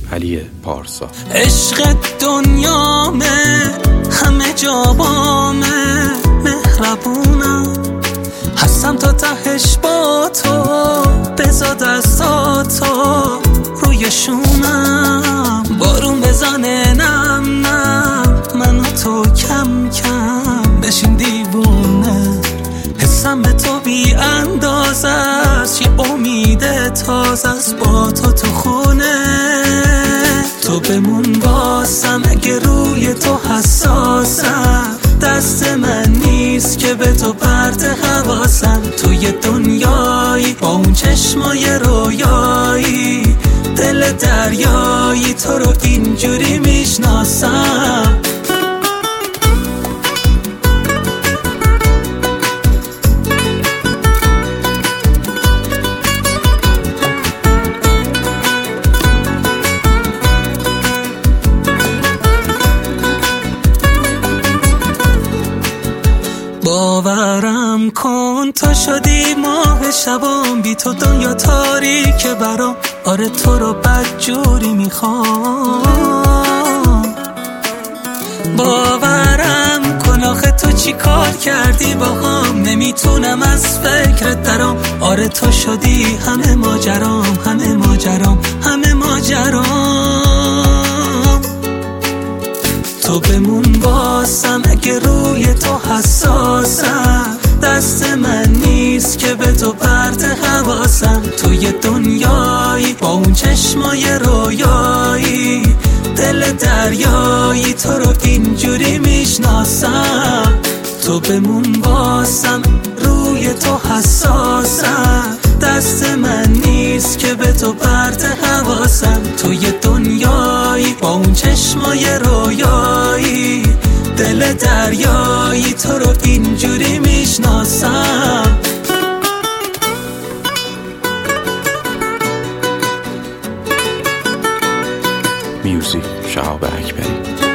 علی پارسا. عشق دنیامه، همه جا بامه، مهربونم، هستم تا تهش با تو، بذار دستاتو روی شونم، بارون بزنه نم نم، من و تو کم کم بشین دیوونه، حسم به تو بی انداز است، یه امید تازه است با تو خونه، تو بمون واسم اگه روی تو حساسم، دست من نیست که به تو پرت حواسم، توی دنیایی با اون چشمای رویایی، دل دریایی، تو رو اینجوری میشناسم. باورم کن تو شدی ماه شبام، بی تو دنیا تاریکه برام، آره تو رو بدجوری میخوام. باورم کن آخه تو چی کار کردی با هم، نمیتونم از فکرت درام، آره تو شدی همه ماجرام، همه ماجرام، همه ماجرام، تو بمون واسم اگه روی تو حساسم، دست من نیست که به تو پرت حواسم، توی دنیایی با اون چشمای رویایی، دل دریایی، تو رو اینجوری میشناسم، تو بمون واسم روی تو حساسم، دست من نیست که به تو پرت حواسم، توی دنیایی با اون چشمای رویایی، دل دریایی، تو رو اینجوری میشناسم. میوزیک شهاب اکبری.